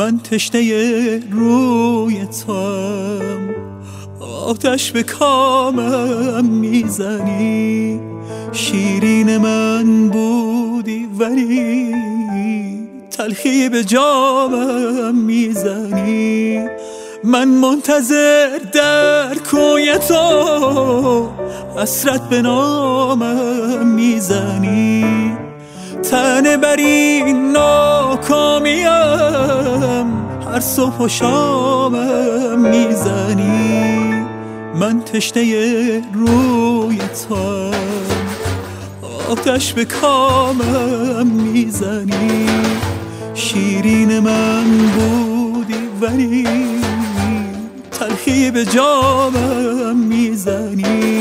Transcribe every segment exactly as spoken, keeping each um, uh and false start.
من تشنه روی توام، آتش به کامم میزنی. شیرین من بودی ولی تلخی به جامم میزنی. من منتظر در کوی تو، حسرت به نامم میزنی. تنه بر این ناکامیم، هر صبح و شامم میزنی. من تشنه روی توام، آتش به کامم میزنی. شیرین من بودی ولی تلخی به جامم میزنی.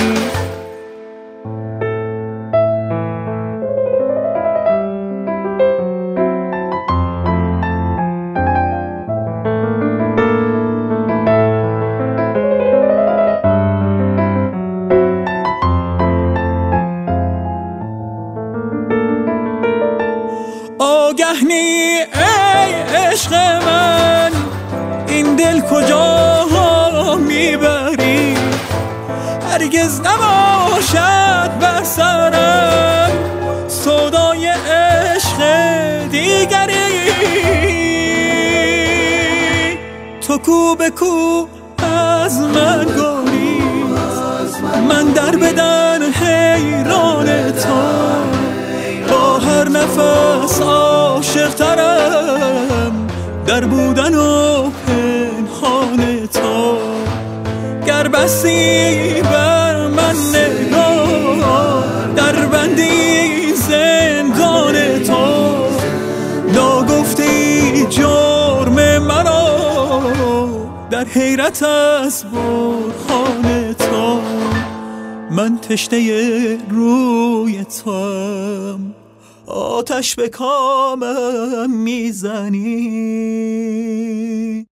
آگه نی ای عشق من، این دل کجا میبری؟ هرگز نباشد بر سرم سودای عشق دیگری. تو کو به کو از من گریز، من در بدن حیران تو. با هر نفس عاشق ترم، در بودن و پنهان تو. گر بستی بر من نگاه، در بندی زندان تو. ناگفتی جرم مرا، در حیرت از برهان تو. من تشنه روی توام، آتش به کامم میزنی.